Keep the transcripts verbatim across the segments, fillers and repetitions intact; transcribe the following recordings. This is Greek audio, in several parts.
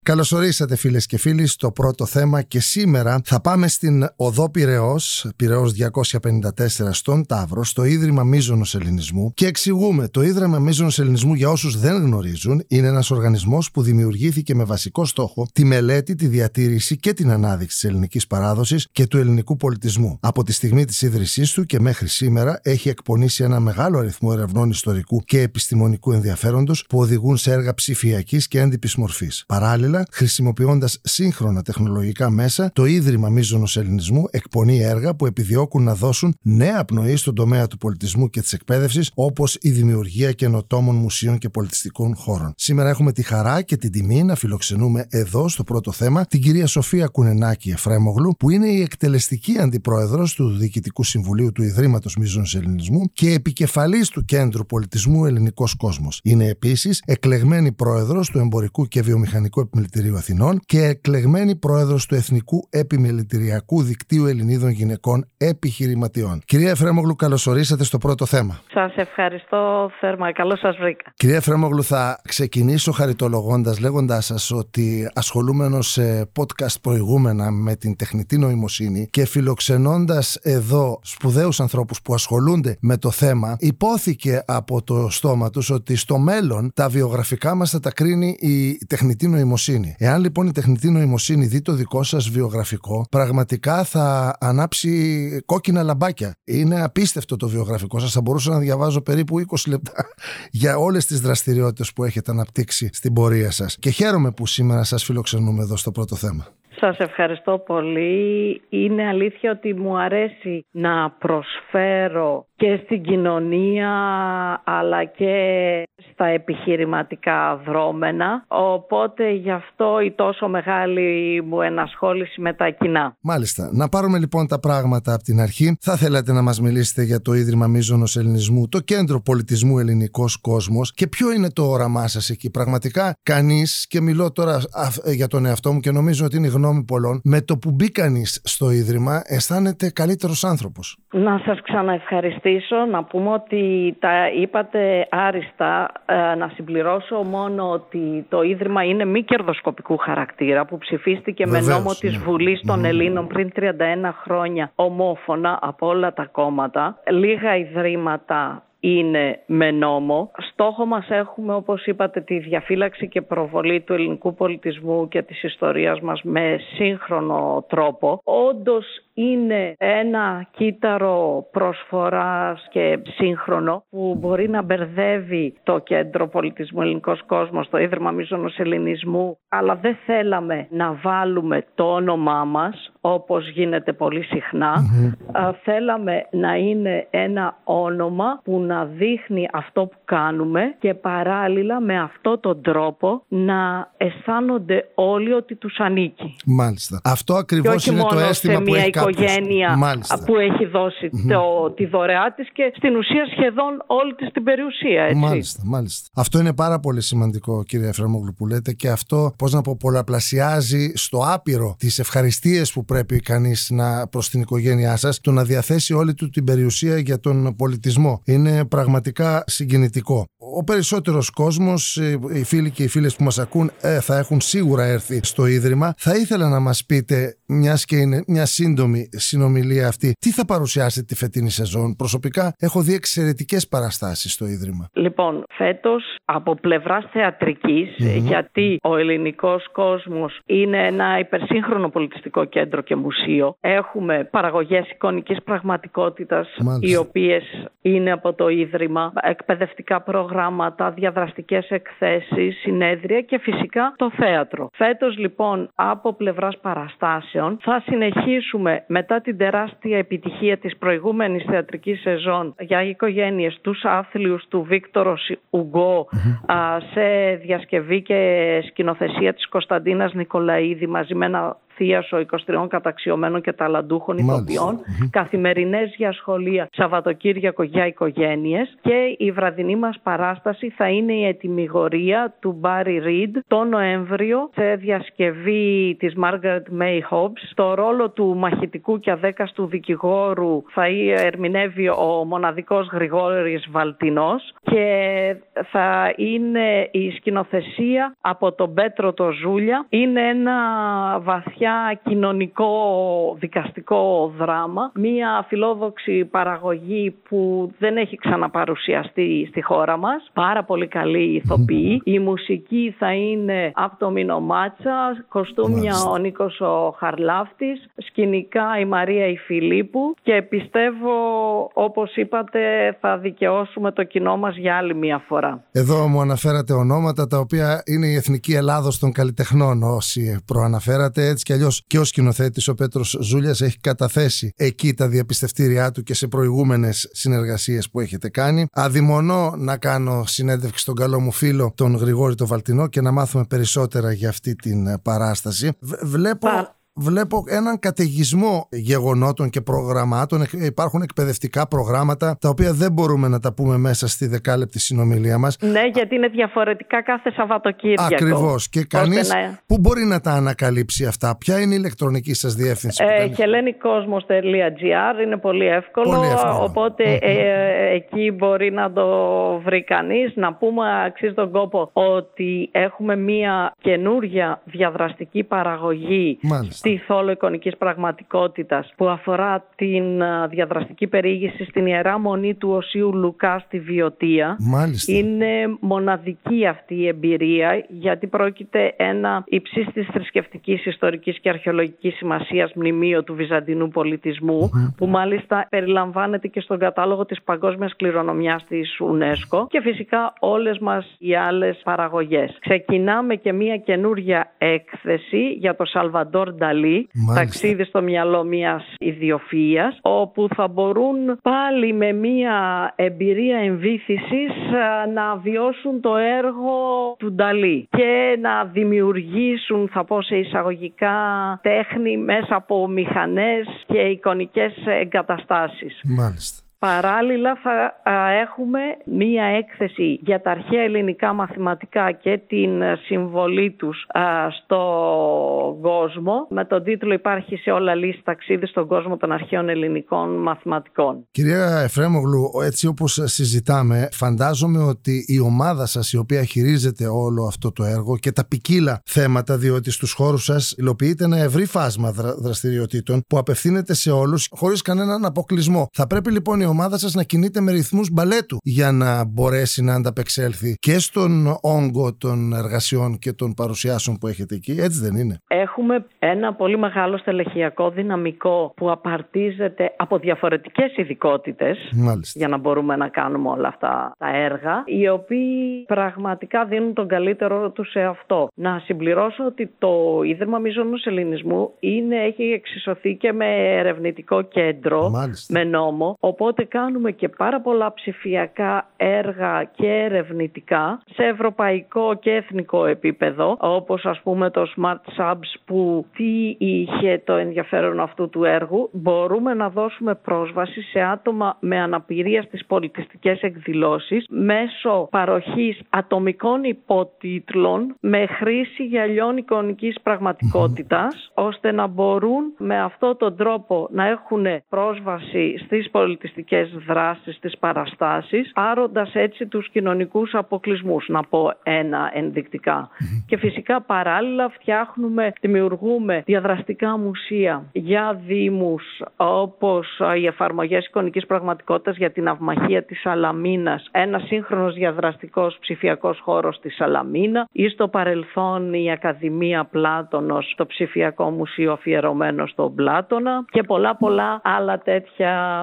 Καλώς ορίσατε φίλες και φίλοι στο πρώτο θέμα και σήμερα θα πάμε στην οδό Πειραιώς, Πειραιώς διακόσια πενήντα τέσσερα στον Ταύρο, στο Ίδρυμα Μίζωνος Ελληνισμού και εξηγούμε. Το Ίδρυμα Μίζωνος Ελληνισμού, για όσους δεν γνωρίζουν, είναι ένας οργανισμός που δημιουργήθηκε με βασικό στόχο τη μελέτη, τη διατήρηση και την ανάδειξη της ελληνικής παράδοσης και του ελληνικού πολιτισμού. Από τη στιγμή της ίδρυσής του και μέχρι σήμερα έχει εκπονήσει ένα μεγάλο αριθμό ερευνών ιστορικού και επιστημονικού ενδιαφέροντος που οδηγούν σε έργα ψηφιακής και έντυπης μορφής. Παράλληλα, χρησιμοποιώντας σύγχρονα τεχνολογικά μέσα, το Ίδρυμα Μίζωνος Ελληνισμού εκπονεί έργα που επιδιώκουν να δώσουν νέα πνοή στον τομέα του πολιτισμού και της εκπαίδευσης, όπως η δημιουργία καινοτόμων μουσείων και πολιτιστικών χώρων. Σήμερα έχουμε τη χαρά και την τιμή να φιλοξενούμε εδώ στο πρώτο θέμα την κυρία Σοφία Κουνενάκη Εφραίμογλου, που είναι η εκτελεστική αντιπρόεδρος του Διοικητικού Συμβουλίου του Ιδρύματος Μίζωνος Ελληνισμού και επικεφαλής του Κέντρου Πολιτισμού Ελληνικός Κόσμος. Είναι επίσης εκλεγμένη πρόεδρος του Εμπορικού και Βιομηχανικού Επιμελητηρίου Αθηνών και εκλεγμένη πρόεδρος του Εθνικού Επιμελητηριακού Δικτύου Ελληνίδων Γυναικών Επιχειρηματιών. Κυρία Εφραίμογλου, καλώς ορίσατε στο πρώτο θέμα. Σας ευχαριστώ θέρμα. Καλώς σας βρήκα. Κυρία Εφραίμογλου, θα ξεκινήσω χαριτολογώντας, λέγοντάς σας ότι ασχολούμενος σε podcast προηγούμενα με την τεχνητή νοημοσύνη και φιλοξενώντας εδώ σπουδαίους ανθρώπους που ασχολούνται με το θέμα, υπόθηκε από το στόμα τους ότι στο μέλλον τα βιογραφικά μας θα τα κρίνει η τεχνητή νοημοσύνη. Εάν λοιπόν η τεχνητή νοημοσύνη δει το δικό σας βιογραφικό, πραγματικά θα ανάψει κόκκινα λαμπάκια. Είναι απίστευτο το βιογραφικό σας. Θα μπορούσα να διαβάζω περίπου είκοσι λεπτά για όλες τις δραστηριότητες που έχετε αναπτύξει στην πορεία σας. Και χαίρομαι που σήμερα σας φιλοξενούμε εδώ στο πρώτο θέμα. Σας ευχαριστώ πολύ. Είναι αλήθεια ότι μου αρέσει να προσφέρω και στην κοινωνία αλλά και στα επιχειρηματικά δρόμενα. Οπότε γι' αυτό η τόσο μεγάλη μου ενασχόληση με τα κοινά. Μάλιστα. Να πάρουμε λοιπόν τα πράγματα από την αρχή. Θα θέλατε να μας μιλήσετε για το Ίδρυμα Μίζωνος Ελληνισμού, το Κέντρο Πολιτισμού Ελληνικός Κόσμος, και ποιο είναι το όραμά σας εκεί. Πραγματικά κανείς, και μιλώ τώρα για τον εαυτό μου και νομίζω ότι είναι η γνώμη πολλών, με το που μπει κανείς στο Ίδρυμα αισθάνεται καλύτερος άνθρωπος. Να σας ξαναευχαριστήσω, να πούμε ότι τα είπατε άριστα. Ε, να συμπληρώσω μόνο ότι το Ίδρυμα είναι μη κερδοσκοπικού χαρακτήρα, που ψηφίστηκε Βεβαίως, με νόμο της ναι. Βουλής των mm. Ελλήνων πριν τριάντα ένα χρόνια ομόφωνα από όλα τα κόμματα. Λίγα ιδρύματα είναι με νόμο. Στόχο μας έχουμε, όπως είπατε, τη διαφύλαξη και προβολή του ελληνικού πολιτισμού και της ιστορίας μας με σύγχρονο τρόπο. Όντως είναι ένα κύτταρο προσφοράς και σύγχρονο που μπορεί να μπερδεύει το Κέντρο Πολιτισμού Ελληνικός Κόσμος, το Ίδρυμα Μίζωνος Ελληνισμού, αλλά δεν θέλαμε να βάλουμε το όνομά μας όπως γίνεται πολύ συχνά. Mm-hmm. Θέλαμε να είναι ένα όνομα που να δείχνει αυτό που κάνουμε και παράλληλα με αυτόν τον τρόπο να αισθάνονται όλοι ότι τους ανήκει. Μάλιστα. Αυτό ακριβώς είναι το αίσθημα που έχει κάποιος. Οικογένεια που έχει δώσει mm-hmm. το, τη δωρεά της και στην ουσία σχεδόν όλη της την περιουσία. Έτσι. Μάλιστα, μάλιστα. Αυτό είναι πάρα πολύ σημαντικό, κύριε Εφραίμογλου, που λέτε, και αυτό, πώς να πω, πολλαπλασιάζει στο άπειρο τις ευχαριστίες που πρέπει κανείς να, προς την οικογένειά σας, το να διαθέσει όλη του την περιουσία για τον πολιτισμό. Είναι πραγματικά συγκινητικό. Ο περισσότερος κόσμος, οι φίλοι και οι φίλες που μας ακούν, ε, θα έχουν σίγουρα έρθει στο Ίδρυμα. Θα ήθελα να μας πείτε, μιας και είναι μια σύντομη συνομιλία αυτή, τι θα παρουσιάσετε τη φετινή σεζόν? Προσωπικά έχω δει εξαιρετικές παραστάσεις στο Ίδρυμα. Λοιπόν, φέτος από πλευράς θεατρικής, mm-hmm. γιατί ο ελληνικός κόσμος είναι ένα υπερσύγχρονο πολιτιστικό κέντρο και μουσείο, έχουμε παραγωγές εικονικής πραγματικότητας, Μάλιστα. οι οποίες είναι από το Ίδρυμα, εκπαιδευτικά προγράμματα, διαδραστικές εκθέσεις, συνέδρια και φυσικά το θέατρο. Φέτος λοιπόν από πλευράς παραστάσεων θα συνεχίσουμε μετά την τεράστια επιτυχία της προηγούμενης θεατρικής σεζόν για οικογένειες, τους άθλιους του Βίκτορος Ουγκό, mm-hmm. σε διασκευή και σκηνοθεσία της Κωνσταντίνας Νικολαίδη μαζί με ένα θίασο είκοσι τριών καταξιωμένων και ταλαντούχων ηθοποιών, mm-hmm. καθημερινές για σχολεία, Σαββατοκύριακο για οικογένειες, και η βραδινή μας παράσταση θα είναι η ετυμηγορία του Μπάρι Ριντ το Νοέμβριο σε διασκευή της Margaret May Hobbs. Στο ρόλο του μαχητικού και αδέκαστου δικηγόρου θα ερμηνεύει ο μοναδικός Γρηγόρης Βαλτινός και θα είναι η σκηνοθεσία από τον Πέτρο το Ζούλια. Είναι ένα βαθιά κοινωνικό δικαστικό δράμα, μία φιλόδοξη παραγωγή που δεν έχει ξαναπαρουσιαστεί στη χώρα μας. Πάρα πολύ καλή ηθοποιή. Η μουσική θα είναι από το Μίνο Μάτσα, κοστούμια ο Νίκος ο Χαρλάφτης, σκηνικά η Μαρία η Φιλίππου, και πιστεύω, όπως είπατε, θα δικαιώσουμε το κοινό μας για άλλη μία φορά. Εδώ μου αναφέρατε ονόματα τα οποία είναι η Εθνική Ελλάδος των Καλλιτεχνών, όσοι προαναφέρατε. Έτσι κι αλλιώς και ο σκηνοθέτης ο Πέτρος Ζούλιας έχει καταθέσει εκεί τα διαπιστευτήριά του και σε προηγούμενες συνεργασίες που έχετε κάνει. Αδειμονώ να κάνω συνέντευξη στον καλό μου φίλο τον Γρηγόρη το Βαλτινό και να μάθουμε περισσότερα για αυτή την παράσταση. Βλέπω... Πα... Βλέπω έναν καταιγισμό γεγονότων και προγραμμάτων. Υπάρχουν εκπαιδευτικά προγράμματα τα οποία δεν μπορούμε να τα πούμε μέσα στη δεκάλεπτη συνομιλία μας. Ναι, γιατί είναι διαφορετικά κάθε Σαββατοκύριακο. Ακριβώς. Και κανείς να... που μπορεί να τα ανακαλύψει αυτά? Ποια είναι η ηλεκτρονική σας διεύθυνση? Ε, χελένικόσμος τελεία τζι άρ είναι πολύ εύκολο, πολύ εύκολο. Οπότε mm-hmm. ε, εκεί μπορεί να το βρει κανείς. Να πούμε, αξίζει τον κόπο, ότι έχουμε μία καινούρια διαδραστική παραγωγή στη Θόλο εικονικής πραγματικότητας που αφορά την διαδραστική περιήγηση στην Ιερά Μονή του Οσίου Λουκά στη Βιωτία. Μάλιστα. Είναι μοναδική αυτή η εμπειρία, γιατί πρόκειται ένα υψής της θρησκευτικής, ιστορικής και αρχαιολογικής σημασίας μνημείο του βυζαντινού πολιτισμού, mm-hmm. που μάλιστα περιλαμβάνεται και στον κατάλογο της παγκόσμιας κληρονομιάς της UNESCO, και φυσικά όλες μας οι άλλες παραγωγές. Ξεκινάμε και μια καινούρια έκθεση για το Σαλβαντόρ Νταλί, ταξίδι στο μυαλό μιας ιδιοφυΐας, όπου θα μπορούν πάλι με μια εμπειρία εμβύθισης να βιώσουν το έργο του Νταλί και να δημιουργήσουν, θα πω σε εισαγωγικά, τέχνη μέσα από μηχανές και εικονικές εγκαταστάσεις. Μάλιστα. Παράλληλα θα α, έχουμε μία έκθεση για τα αρχαία ελληνικά μαθηματικά και την συμβολή τους α, στον κόσμο, με τον τίτλο «Υπάρχει σε όλα λύση ταξίδι στον κόσμο των αρχαίων ελληνικών μαθηματικών». Κυρία Εφρέμογλου, έτσι όπως συζητάμε, φαντάζομαι ότι η ομάδα σας, η οποία χειρίζεται όλο αυτό το έργο και τα ποικίλα θέματα, διότι στους χώρους σας υλοποιείται ένα ευρύ φάσμα δρα, δραστηριοτήτων που απευθύνεται σε όλους χωρίς κανέναν αποκλεισμό. Θα πρέπει λοιπόν η ομάδα σας να κινείται με ρυθμούς μπαλέτου για να μπορέσει να ανταπεξέλθει και στον όγκο των εργασιών και των παρουσιάσεων που έχετε εκεί. Έτσι δεν είναι? Έχουμε ένα πολύ μεγάλο στελεχειακό δυναμικό που απαρτίζεται από διαφορετικές ειδικότητες, για να μπορούμε να κάνουμε όλα αυτά τα έργα, οι οποίοι πραγματικά δίνουν τον καλύτερο τους σε αυτό. Να συμπληρώσω ότι το Ίδρυμα Μίζωνος Ελληνισμού είναι, έχει εξισωθεί και με ερευνητικό κέντρο, μάλιστα, με νόμο, οπότε κάνουμε και πάρα πολλά ψηφιακά έργα και ερευνητικά σε ευρωπαϊκό και εθνικό επίπεδο, όπως ας πούμε το Smart Subs, που τι είχε το ενδιαφέρον αυτού του έργου? Μπορούμε να δώσουμε πρόσβαση σε άτομα με αναπηρία στις πολιτιστικές εκδηλώσεις μέσω παροχής ατομικών υπότιτλων με χρήση γυαλιών εικονικής πραγματικότητας, ώστε να μπορούν με αυτόν τον τρόπο να έχουν πρόσβαση στις πολιτιστικές δράσεις, στις παραστάσεις, άροντας έτσι τους κοινωνικούς αποκλεισμούς, να πω ένα ενδεικτικά. Mm-hmm. Και φυσικά παράλληλα φτιάχνουμε, δημιουργούμε διαδραστικά μουσεία για δήμους, όπως οι εφαρμογές εικονικής πραγματικότητας για την Ναυμαχία της Σαλαμίνας, ένα σύγχρονος διαδραστικός ψηφιακός χώρος στη Σαλαμίνα, ή στο παρελθόν η Ακαδημία Πλάτωνος, το ψηφιακό μουσείο αφιερωμένο στον Πλάτωνα, και πολλά πολλά άλλα τέτοια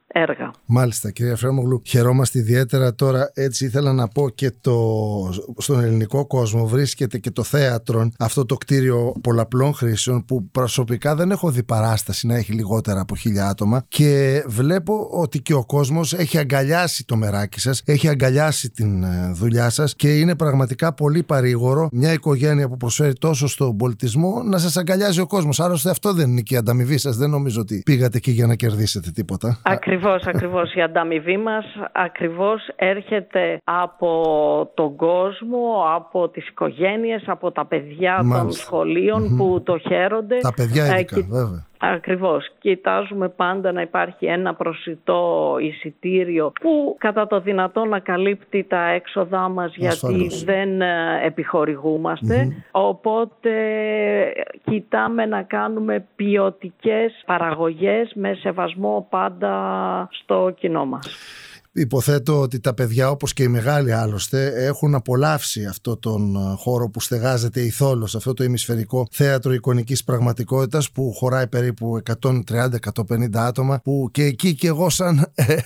έργα. Μάλιστα, κυρία Εφρέμογλου, χαιρόμαστε ιδιαίτερα. Τώρα έτσι ήθελα να πω και το... στον ελληνικό κόσμο βρίσκεται και το θέατρο, αυτό το κτίριο πολλαπλών χρήσεων που προσωπικά δεν έχω δει παράσταση να έχει λιγότερα από χίλια άτομα και βλέπω ότι και ο κόσμος έχει αγκαλιάσει το μεράκι σας, έχει αγκαλιάσει την δουλειά σας και είναι πραγματικά πολύ παρήγορο μια οικογένεια που προσφέρει τόσο στον πολιτισμό να σας αγκαλιάζει ο κόσμος. Άλλωστε αυτό δεν είναι και η ανταμοιβή σας, δεν νομίζω ότι πήγατε εκεί για να κερδίσετε τίποτα. Ακριβώς, ακριβώς. Η ανταμοιβή μας ακριβώς έρχεται από τον κόσμο, από τις οικογένειες, από τα παιδιά Μάλιστα. των σχολείων mm-hmm. που το χαίρονται. Τα παιδιά ειδικά, ε, βέβαια. Ακριβώς. Κοιτάζουμε πάντα να υπάρχει ένα προσιτό εισιτήριο που κατά το δυνατό να καλύπτει τα έξοδά μας, γιατί Ασφαλώς. δεν επιχορηγούμαστε. Mm-hmm. Οπότε κοιτάμε να κάνουμε ποιοτικές παραγωγές με σεβασμό πάντα στο κοινό μας. Υποθέτω ότι τα παιδιά, όπως και οι μεγάλοι άλλωστε, έχουν απολαύσει αυτό τον χώρο που στεγάζεται η Θόλος, αυτό το ημισφαιρικό θέατρο εικονικής πραγματικότητας που χωράει περίπου εκατόν τριάντα με εκατόν πενήντα άτομα, που και εκεί και εγώ σαν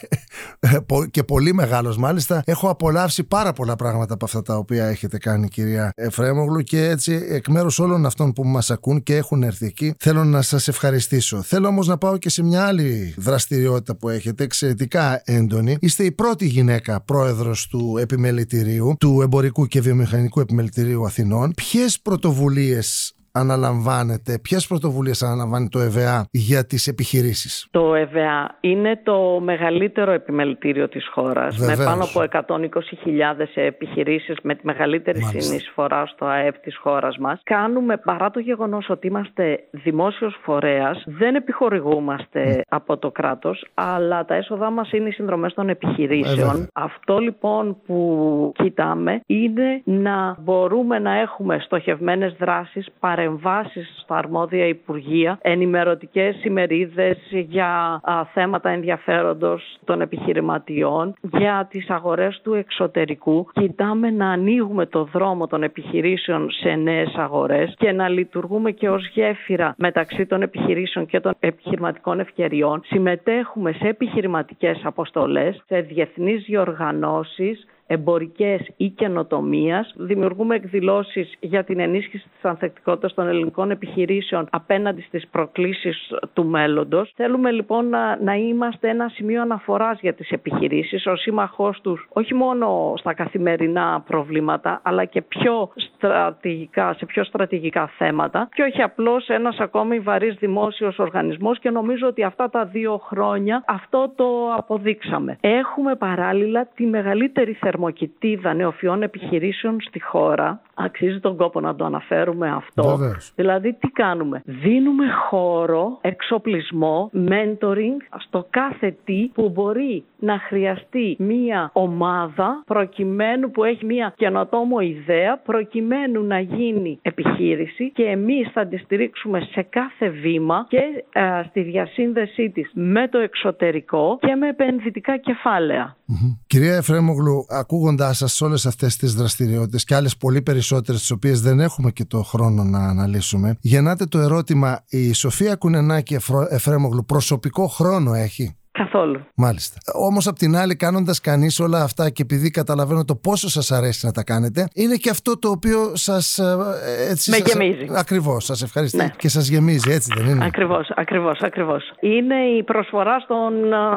και πολύ μεγάλος μάλιστα έχω απολαύσει πάρα πολλά πράγματα από αυτά τα οποία έχετε κάνει, κυρία Εφρέμογλου, και έτσι εκ μέρους όλων αυτών που μας ακούν και έχουν έρθει εκεί θέλω να σας ευχαριστήσω. Θέλω όμως να πάω και σε μια άλλη δραστηριότητα που έχετε εξαιρετικά έντονη. Είστε η πρώτη γυναίκα πρόεδρος του Επιμελητηρίου, του Εμπορικού και Βιομηχανικού Επιμελητηρίου Αθηνών. Ποιες πρωτοβουλίες αναλαμβάνετε, ποιες πρωτοβουλίες αναλαμβάνει το ΕΒΑ για τις επιχειρήσεις? Το ΕΒΑ είναι το μεγαλύτερο επιμελητήριο της χώρας. Βεβαίως. Με πάνω από εκατόν είκοσι χιλιάδες επιχειρήσεις, με τη μεγαλύτερη Μάλιστα. συνεισφορά στο ΑΕΠ της χώρας μας. Κάνουμε, παρά το γεγονός ότι είμαστε δημόσιος φορέας, δεν επιχορηγούμαστε mm. από το κράτος, αλλά τα έσοδά μας είναι οι συνδρομές των επιχειρήσεων. Βέβαια. Αυτό λοιπόν που κοιτάμε είναι να μπορούμε να έχουμε στοχευμένες δράσεις, παρεμβάσεις στα αρμόδια υπουργεία, ενημερωτικές ημερίδες για α, θέματα ενδιαφέροντος των επιχειρηματιών, για τις αγορές του εξωτερικού. Κοιτάμε να ανοίγουμε το δρόμο των επιχειρήσεων σε νέες αγορές και να λειτουργούμε και ως γέφυρα μεταξύ των επιχειρήσεων και των επιχειρηματικών ευκαιριών. Συμμετέχουμε σε επιχειρηματικές αποστολές, σε διεθνείς διοργανώσεις, εμπορικές ή καινοτομίας. Δημιουργούμε εκδηλώσεις για την ενίσχυση της ανθεκτικότητας των ελληνικών επιχειρήσεων απέναντι στις προκλήσεις του μέλλοντος. Θέλουμε λοιπόν να, να είμαστε ένα σημείο αναφοράς για τις επιχειρήσεις, ο σύμμαχός τους όχι μόνο στα καθημερινά προβλήματα, αλλά και πιο στρατηγικά, σε πιο στρατηγικά θέματα, και όχι απλώς ένας ακόμη βαρύς δημόσιος οργανισμός, και νομίζω ότι αυτά τα δύο χρόνια αυτό το αποδείξαμε. Έχουμε παράλληλα τη μεγαλύτερη θερμοκοιτίδα νεοφυών επιχειρήσεων στη χώρα. Αξίζει τον κόπο να το αναφέρουμε αυτό. Βεβαίως. Δηλαδή τι κάνουμε? Δίνουμε χώρο, εξοπλισμό, mentoring στο κάθε τι που μπορεί να χρειαστεί μία ομάδα προκειμένου, που έχει μία καινοτόμο ιδέα, προκειμένου να γίνει επιχείρηση, και εμείς θα τη στηρίξουμε σε κάθε βήμα και α, στη διασύνδεσή της με το εξωτερικό και με επενδυτικά κεφάλαια. Mm-hmm. Κυρία Εφρέμογλου, ακούγοντάς σας όλες αυτές τις δραστηριότητες και άλλες πολύ περισσότερες, τις οποίες δεν έχουμε και το χρόνο να αναλύσουμε, γεννάται το ερώτημα: η Σοφία Κουνενάκη Εφρέμογλου προσωπικό χρόνο έχει? Καθόλου. Μάλιστα. Όμως απ' την άλλη, κάνοντας κανείς όλα αυτά, και επειδή καταλαβαίνω το πόσο σας αρέσει να τα κάνετε, είναι και αυτό το οποίο σας έτσι, με σας, γεμίζει. Ακριβώς, σας ευχαριστώ. Ναι. Και σας γεμίζει, έτσι δεν είναι? Ακριβώς, ακριβώς, ακριβώς. Είναι η προσφορά στον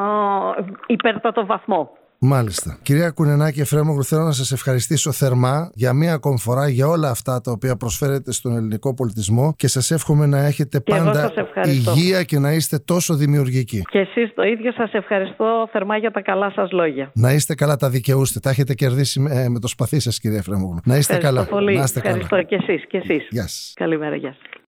uh, υπέρτατο βαθμό. Μάλιστα. Κυρία Κουνενάκη Εφρέμογλου, θέλω να σας ευχαριστήσω θερμά για μία ακόμη φορά για όλα αυτά τα οποία προσφέρετε στον ελληνικό πολιτισμό, και σας εύχομαι να έχετε και πάντα υγεία και να είστε τόσο δημιουργικοί. Και εσείς το ίδιο, σας ευχαριστώ θερμά για τα καλά σας λόγια. Να είστε καλά, τα δικαιούστε. Τα έχετε κερδίσει με, με το σπαθί σας, κυρία Εφρέμογλου. Να είστε ευχαριστώ καλά. Πολύ. Να είστε ευχαριστώ καλά. Και εσείς, και εσείς. Γεια σας. Καλημέρα, γεια σας.